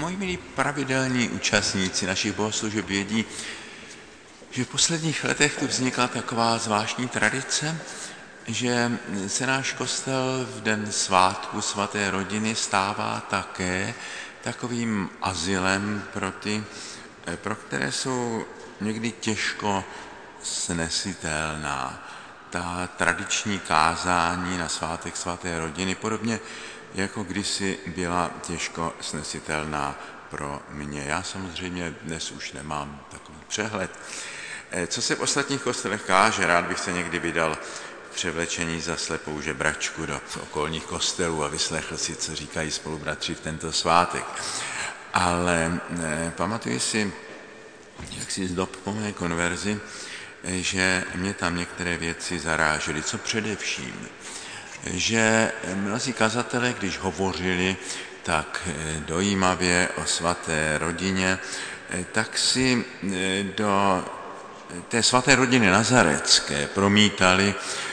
Moji milí pravidelní účastníci našich bohoslužeb vědí, že v posledních letech tu vznikla taková zvláštní tradice, že se náš kostel v den svátku svaté rodiny stává také takovým azylem pro ty, pro které jsou někdy těžko snesitelná ta tradiční kázání na svátek svaté rodiny, podobně jako kdysi byla těžko snesitelná pro mě. Já samozřejmě dnes už nemám takový přehled. Co se v ostatních kostelech káže, rád bych se někdy vydal v převlečení za slepou žebračku do okolních kostelů a vyslechl si, co říkají spolubratři v tento svátek. Ale pamatuji si, jak si z dob po mé konverzi, že mě tam některé věci zarážely. Co především, že mnozí kazatelé, když hovořili tak dojímavě o svaté rodině, tak si do té svaté rodiny nazarecké promítali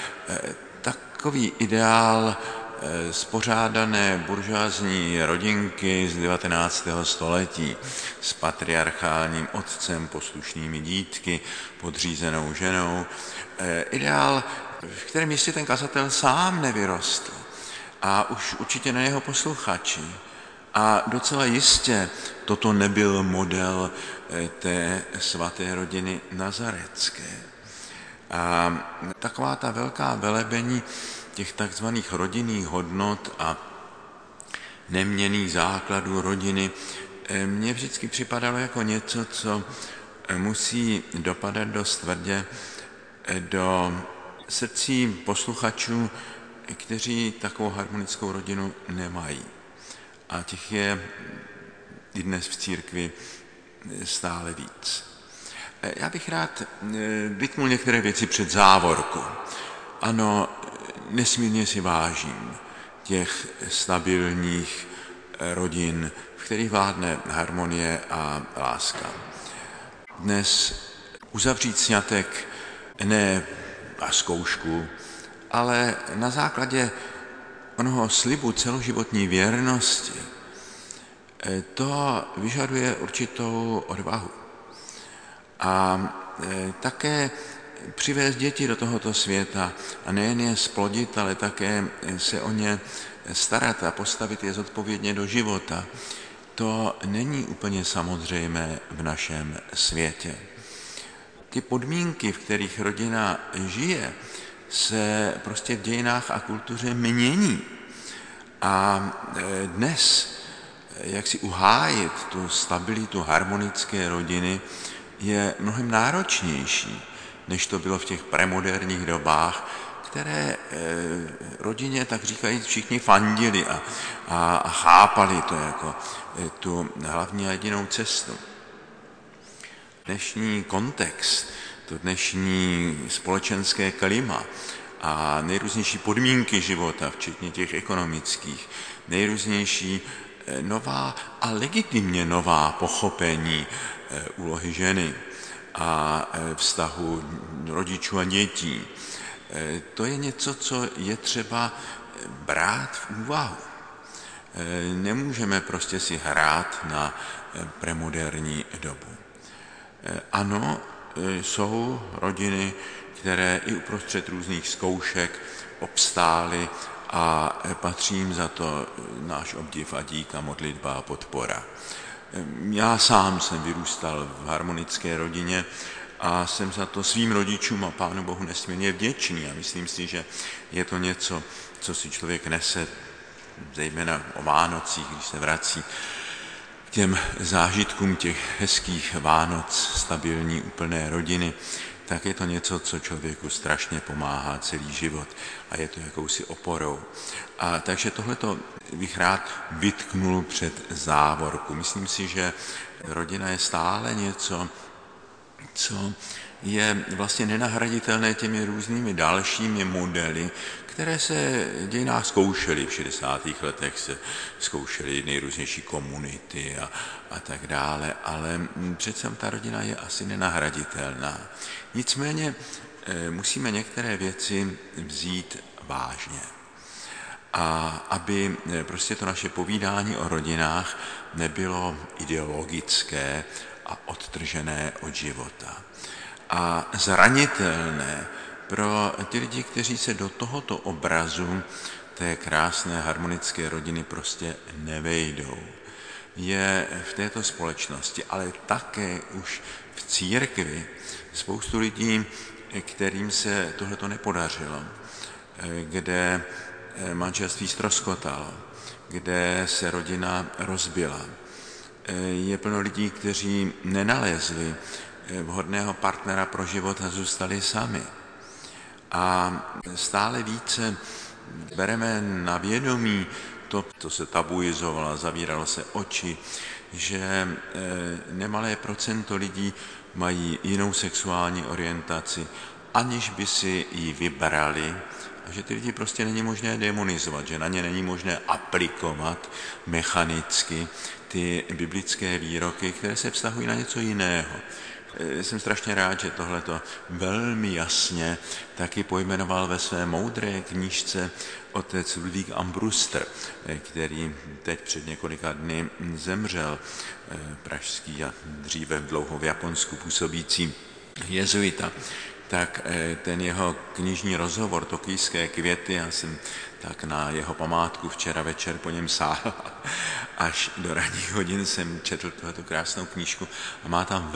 takový ideál spořádané buržoazní rodinky z 19. století s patriarchálním otcem, poslušnými dítky, podřízenou ženou. Ideál, v kterém jistě ten kazatel sám nevyrostl a už určitě na jeho posluchači. A docela jistě toto nebyl model té svaté rodiny nazarecké. A taková ta velká velebení těch takzvaných rodinných hodnot a neměnných základů rodiny mně vždycky připadalo jako něco, co musí dopadat dost tvrdě do srdcí posluchačů, kteří takovou harmonickou rodinu nemají. A těch je i dnes v církvi stále víc. Já bych rád vytknul některé věci před závorku. Ano, nesmírně si vážím těch stabilních rodin, v kterých vládne harmonie a láska. Dnes uzavřít sňatek ne a zkoušku, ale na základě onoho slibu celoživotní věrnosti, to vyžaduje určitou odvahu. A také přivést děti do tohoto světa a nejen je splodit, ale také se o ně starat a postavit je zodpovědně do života. To není úplně samozřejmé v našem světě. Ty podmínky, v kterých rodina žije, se prostě v dějinách a kultuře mění. A dnes, jak si uhájit tu stabilitu harmonické rodiny, je mnohem náročnější, než to bylo v těch premoderních dobách, které rodině, tak říkají, všichni fandili a chápali to jako tu hlavní a jedinou cestu. Dnešní kontext, to dnešní společenské klima a nejrůznější podmínky života, včetně těch ekonomických, nejrůznější nová a legitimně nová pochopení úlohy ženy a vztahu rodičů a dětí. To je něco, co je třeba brát v úvahu. Nemůžeme prostě si hrát na premoderní dobu. Ano, jsou rodiny, které i uprostřed různých zkoušek obstály a patří jim za to náš obdiv a dík a modlitba a podpora. Já sám jsem vyrůstal v harmonické rodině a jsem za to svým rodičům a Pánu Bohu nesmírně vděčný a myslím si, že je to něco, co si člověk nese, zejména o Vánocích, když se vrací k těm zážitkům těch hezkých Vánoc, stabilní, úplné rodiny, tak je to něco, co člověku strašně pomáhá celý život a je to jakousi oporou. A takže tohleto bych rád vytknul před závorku. Myslím si, že rodina je stále něco, co je vlastně nenahraditelné těmi různými dalšími modely, které se v dějinách zkoušely. V 60. letech se zkoušely nejrůznější komunity a tak dále, ale přece ta rodina je asi nenahraditelná. Nicméně musíme některé věci vzít vážně. a aby prostě to naše povídání o rodinách nebylo ideologické a odtržené od života. A zranitelné pro ty lidi, kteří se do tohoto obrazu té krásné harmonické rodiny prostě nevejdou. Je v této společnosti, ale také už v církvi spoustu lidí, kterým se tohleto nepodařilo, kde manželství ztroskotalo, kde se rodina rozbila. Je plno lidí, kteří nenalezli vhodného partnera pro život a zůstali sami. A stále více bereme na vědomí to, co se tabuizovalo, zavíralo se oči, že nemalé procento lidí mají jinou sexuální orientaci, aniž by si ji vybrali, a že ty lidi prostě není možné demonizovat, že na ně není možné aplikovat mechanicky ty biblické výroky, které se vztahují na něco jiného. Jsem strašně rád, že tohleto velmi jasně taky pojmenoval ve své moudré knížce otec Ludvík Ambruster, který teď před několika dny zemřel, pražský a dříve dlouho v Japonsku působící jezuita. Tak ten jeho knižní rozhovor Tokijské květy, já jsem tak na jeho památku včera večer po něm sáhl, až do ranních hodin jsem četl tuhletu krásnou knížku a má tam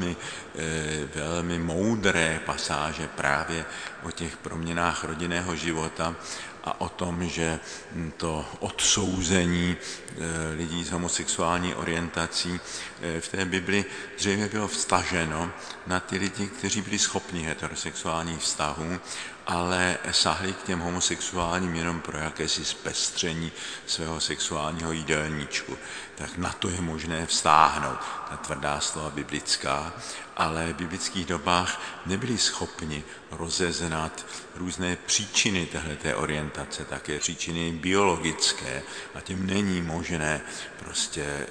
velmi moudré pasáže právě o těch proměnách rodinného života a o tom, že to odsouzení lidí s homosexuální orientací v té Bibli zřejmě bylo vztaženo na ty lidi, kteří byli schopni heterosexuálních vztahů, ale sáhli k těm homosexuálním jenom pro jakési zpestření svého sexuálního jídelníčku. Tak na to je možné vztáhnout, ta tvrdá slova biblická, ale v biblických dobách nebyli schopni rozeznat různé příčiny téhleté orientace, také příčiny biologické, a tím není možné prostě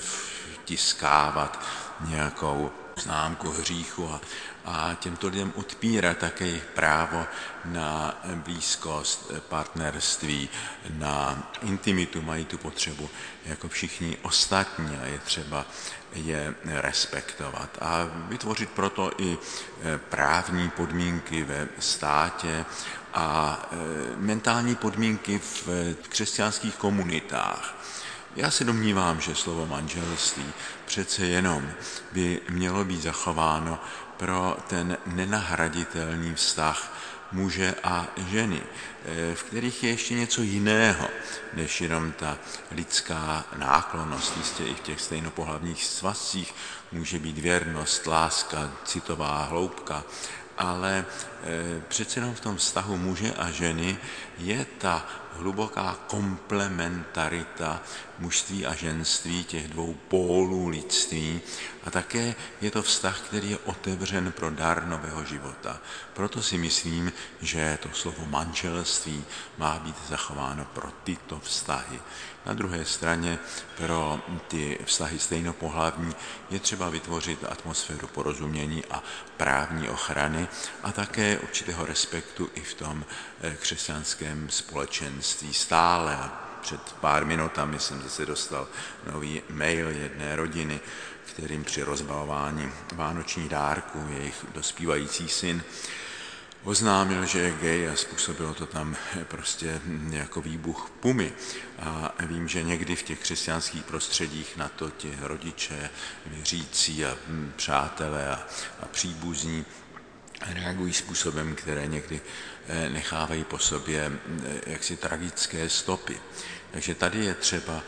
vtiskávat nějakou známku hříchu a těmto lidem odpírat také jejich právo na blízkost, partnerství, na intimitu, mají tu potřebu jako všichni ostatní a je třeba je respektovat a vytvořit proto i právní podmínky ve státě a mentální podmínky v křesťanských komunitách. Já se domnívám, že slovo manželství přece jenom by mělo být zachováno pro ten nenahraditelný vztah muže a ženy, v kterých je ještě něco jiného, než jenom ta lidská náklonnost. Jistě i v těch stejnopohlavních svazcích může být věrnost, láska, citová hloubka, ale přece jenom v tom vztahu muže a ženy je ta hluboká komplementarita mužství a ženství, těch dvou pólů lidství, a také je to vztah, který je otevřen pro dar nového života. Proto si myslím, že to slovo manželství má být zachováno pro tyto vztahy. Na druhé straně pro ty vztahy stejnopohlavní je třeba vytvořit atmosféru porozumění a právní ochrany a také určitého respektu i v tom křesťanském společenství stále. Před pár minutami jsem zase dostal nový mail jedné rodiny, kterým při rozbalování vánočních dárků jejich dospívající syn oznámil, že je gay a způsobilo to tam prostě jako výbuch pumy. A vím, že někdy v těch křesťanských prostředích na to ti rodiče, věřící a přátelé a příbuzní reagují způsobem, které někdy nechávají po sobě jaksi tragické stopy. Takže tady je třeba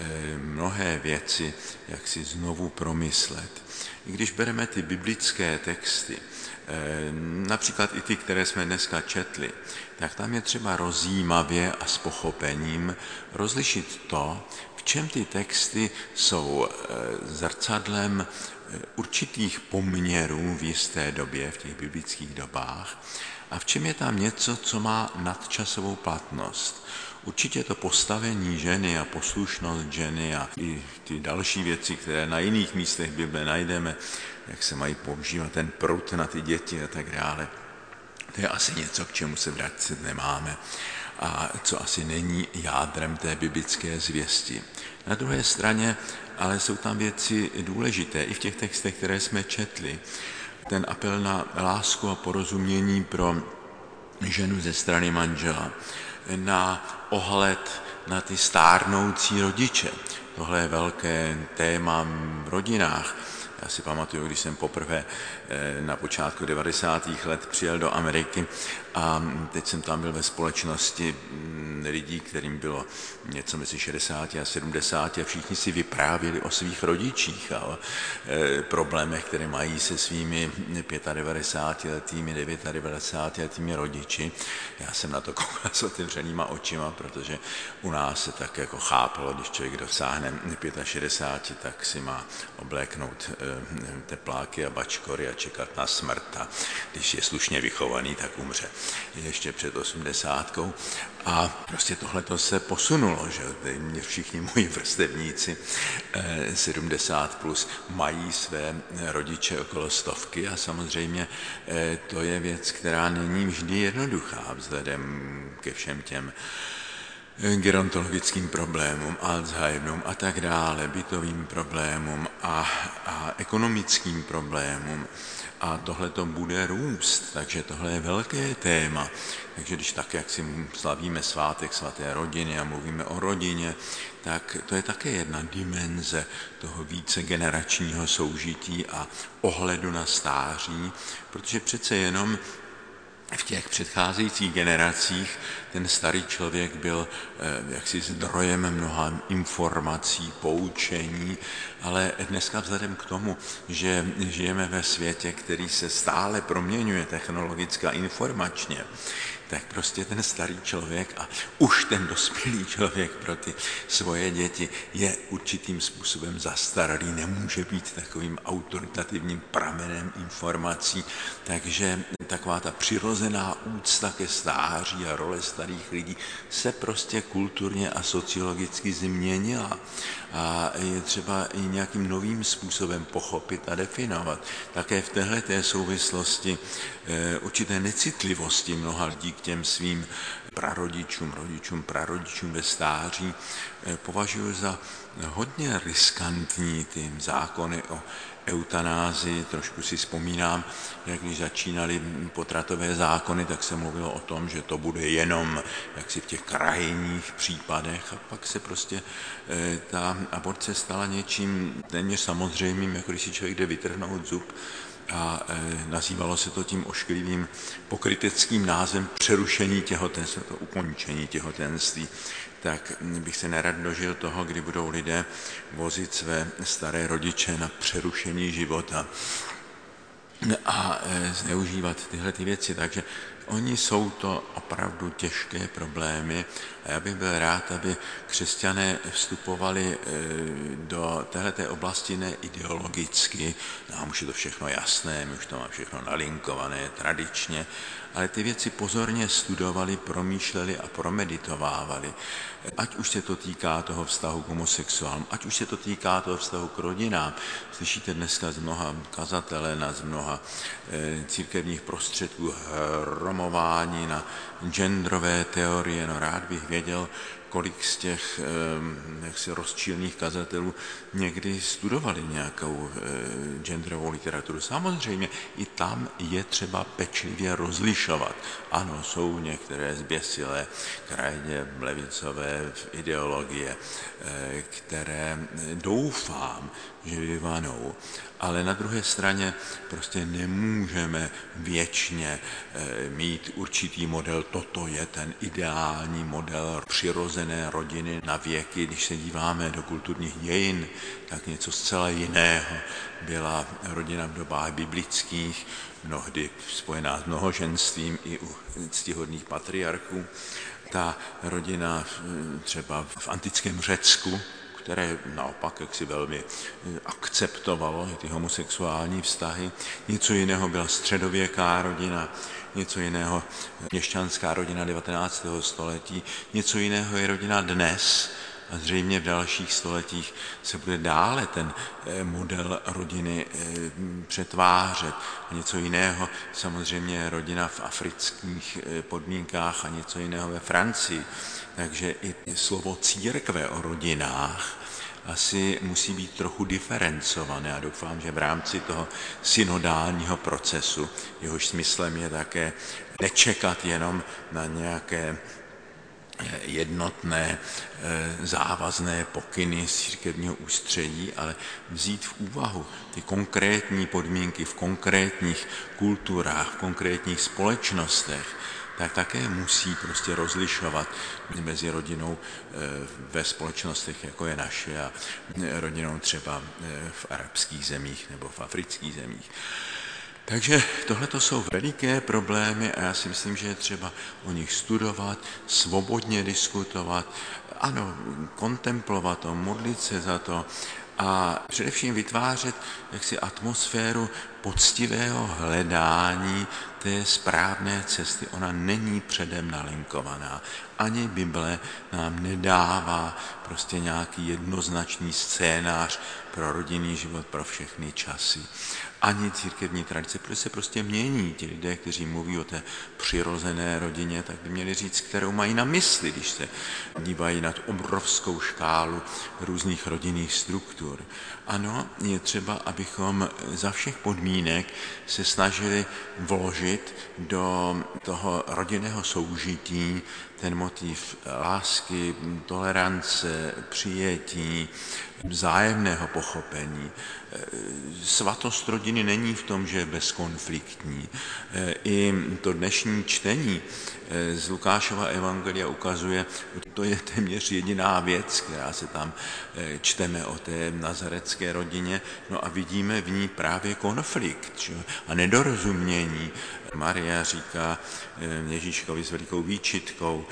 mnohé věci jak si znovu promyslet. I když bereme ty biblické texty, například i ty, které jsme dneska četli, tak tam je třeba rozjímavě a s pochopením rozlišit to, v čem ty texty jsou zrcadlem určitých poměrů v jisté době, v těch biblických dobách, a v čem je tam něco, co má nadčasovou platnost. Určitě to postavení ženy a poslušnost ženy a i ty další věci, které na jiných místech Bible najdeme, jak se mají používat ten prut na ty děti a tak dále. To je asi něco, k čemu se vracet nemáme. a co asi není jádrem té biblické zvěsti. Na druhé straně ale jsou tam věci důležité i v těch textech, které jsme četli. Ten apel na lásku a porozumění pro ženu ze strany manžela, na ohled na ty stárnoucí rodiče. Tohle je velké téma v rodinách. Já si pamatuju, když jsem poprvé na počátku 90. let přijel do Ameriky a teď jsem tam byl ve společnosti lidí, kterým bylo něco mezi 60 a 70 a všichni si vyprávěli o svých rodičích a o problémech, které mají se svými 95letými, 99letými rodiči. Já jsem na to koukal s otevřenýma očima, protože u nás se tak jako chápalo, když člověk dosáhne 65, tak si má obléknout tepláky a bačkory a čekat na smrt a když je slušně vychovaný, tak umře ještě před 80. A prostě tohleto se posunulo, že všichni moji vrstevníci 70 plus mají své rodiče okolo 100 a samozřejmě to je věc, která není vždy jednoduchá vzhledem ke všem těm gerontologickým problémům, Alzheimerům a tak dále, bytovým problémům a ekonomickým problémům. A tohle to bude růst, takže tohle je velké téma. Takže když tak, jak si slavíme svátek svaté rodiny a mluvíme o rodině, tak to je také jedna dimenze toho vícegeneračního soužití a ohledu na stáří, protože přece jenom v těch předcházejících generacích ten starý člověk byl jaksi zdrojem mnoha informací, poučení, ale dneska vzhledem k tomu, že žijeme ve světě, který se stále proměňuje technologicky a informačně, tak prostě ten starý člověk a už ten dospělý člověk pro ty svoje děti je určitým způsobem zastaralý, nemůže být takovým autoritativním pramenem informací, takže taková ta přirozená úcta ke stáří a role starých lidí se prostě kulturně a sociologicky změnila a je třeba i nějakým novým způsobem pochopit a definovat. Také v téhleté souvislosti určité necitlivosti mnoha lidí k těm svým prarodičům ve stáří považuji za hodně riskantní ty zákony o eutanázii. Trošku si vzpomínám, jak když začínaly potratové zákony, tak se mluvilo o tom, že to bude jenom jaksi v těch krajních případech a pak se prostě ta aborce stala něčím téměř samozřejmým, jako když si člověk jde vytrhnout zub a nazývalo se to tím ošklivým pokryteckým názvem přerušení těhotenství, to ukončení těhotenství. Tak bych se nerad dožil toho, kdy budou lidé vozit své staré rodiče na přerušení života a zneužívat tyhle ty věci. Takže oni jsou to opravdu těžké problémy a já bych byl rád, aby křesťané vstupovali do téhleté oblasti ne ideologicky, nám už je to všechno jasné, my už to máme všechno nalinkované tradičně, ale ty věci pozorně studovali, promýšleli a promeditovávali. Ať už se to týká toho vztahu k homosexuálům, ať už se to týká toho vztahu k rodinám. Slyšíte dneska z mnoha kazatelen a z mnoha církevních prostředků hromování na genderové teorie. No rád bych věděl, kolik z těch jaksi rozčílných kazatelů někdy studovali nějakou genderovou literaturu. Samozřejmě i tam je třeba pečlivě rozlišovat. Ano, jsou některé zběsilé, krajně levicové ideologie, které doufám, že vyvanou. Ale na druhé straně prostě nemůžeme věčně mít určitý model, toto je ten ideální model přirozené rodiny na věky. Když se díváme do kulturních dějin, tak něco zcela jiného byla rodina v dobách biblických, mnohdy spojená s mnohoženstvím i u ctihodných patriarchů. Ta rodina třeba v antickém Řecku, které naopak jaksi velmi akceptovalo ty homosexuální vztahy. Něco jiného byla středověká rodina, něco jiného měšťanská rodina 19. století, něco jiného je rodina dnes. a zřejmě v dalších stoletích se bude dále ten model rodiny přetvářet. A něco jiného samozřejmě je rodina v afrických podmínkách a něco jiného ve Francii. Takže i slovo církve o rodinách asi musí být trochu diferencované a doufám, že v rámci toho synodálního procesu, jehož smyslem je také nečekat jenom na nějaké jednotné závazné pokyny z církevního ústředí, ale vzít v úvahu ty konkrétní podmínky v konkrétních kulturách, v konkrétních společnostech, tak také musí prostě rozlišovat mezi rodinou ve společnostech, jako je naše, a rodinou třeba v arabských zemích nebo v afrických zemích. Takže tohle to jsou veliké problémy a já si myslím, že je třeba o nich studovat, svobodně diskutovat, ano, kontemplovat to, modlit se za to a především vytvářet jaksi atmosféru poctivého hledání té správné cesty. Ona není předem nalinkovaná. Ani Bible nám nedává prostě nějaký jednoznačný scénář pro rodinný život pro všechny časy. Ani církevní tradice, protože se prostě mění. Ti lidé, kteří mluví o té přirozené rodině, tak by měli říct, kterou mají na mysli, když se dívají na tu obrovskou škálu různých rodinných struktur. Ano, je třeba, abychom za všech podmínek se snažili vložit do toho rodinného soužití ten motiv lásky, tolerance, přijetí, vzájemného pochopení. Svatost rodiny není v tom, že je bezkonfliktní. I to dnešní čtení z Lukášova evangelia ukazuje, to je téměř jediná věc, která se tam čteme o té nazaretské rodině, no a vidíme v ní právě konflikt, že? A nedorozumění. Maria říká Ježíškovi s velikou výčitkou,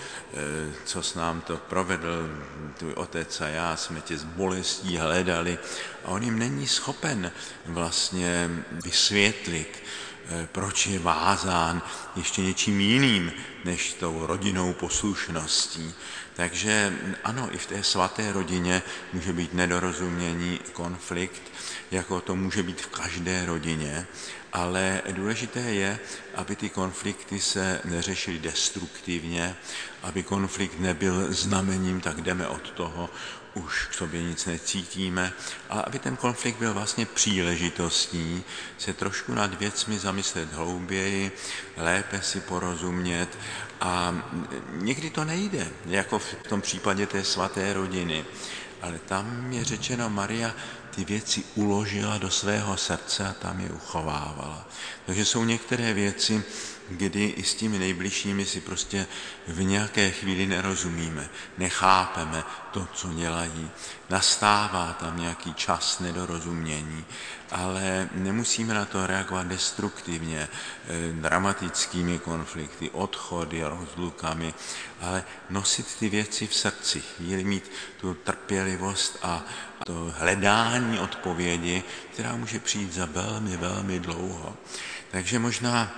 co s nám to provedl, tvůj otec a já jsme tě s bolestí hledali. A on jim není schopen vlastně vysvětlit, proč je vázán ještě něčím jiným než tou rodinnou poslušností. Takže ano, i v té svaté rodině může být nedorozumění, konflikt, jako to může být v každé rodině, ale důležité je, aby ty konflikty se neřešily destruktivně, aby konflikt nebyl znamením, tak jdeme od toho, už k sobě nic necítíme, ale aby ten konflikt byl vlastně příležitostí se trošku nad věcmi zamyslet hlouběji, lépe si porozumět a někdy to nejde, jako v tom případě té svaté rodiny, ale tam je řečeno, Maria ty věci uložila do svého srdce a tam je uchovávala. Takže jsou některé věci, kdy i s těmi nejbližšími si prostě v nějaké chvíli nerozumíme, nechápeme to, co dělají. Nastává tam nějaký čas nedorozumění, ale nemusíme na to reagovat destruktivně, dramatickými konflikty, odchody, rozlukami, ale nosit ty věci v srdci, chvíli mít tu trpělivost a to hledání odpovědi, která může přijít za velmi, velmi dlouho. Takže možná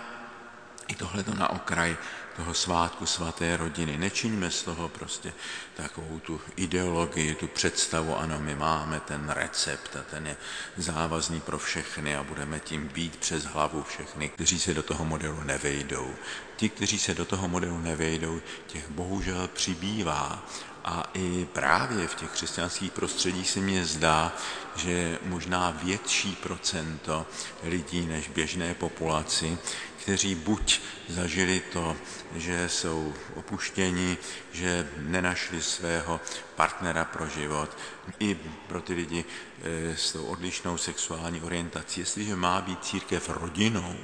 i tohleto na okraj toho svátku svaté rodiny. Nečiňme z toho prostě takovou tu ideologii, tu představu, ano, my máme ten recept a ten je závazný pro všechny a budeme tím bít přes hlavu všechny, kteří se do toho modelu nevejdou. Ti, kteří se do toho modelu nevejdou, těch bohužel přibývá. A i právě v těch křesťanských prostředích se mně zdá, že možná větší procento lidí než běžné populaci, kteří buď zažili to, že jsou opuštěni, že nenašli svého partnera pro život, i pro ty lidi s tou odlišnou sexuální orientací. Jestliže má být církev rodinou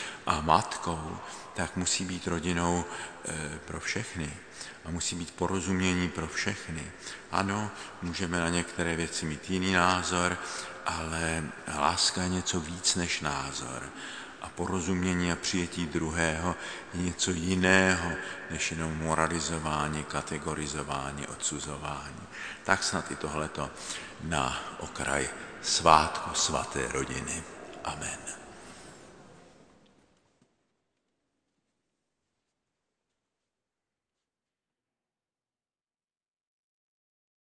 a matkou, tak musí být rodinou pro všechny. A musí být porozumění pro všechny. Ano, můžeme na některé věci mít jiný názor, ale láska je něco víc než názor. A porozumění a přijetí druhého je něco jiného, než jenom moralizování, kategorizování, odsuzování. Tak snad i tohleto na okraj svátku svaté rodiny. Amen.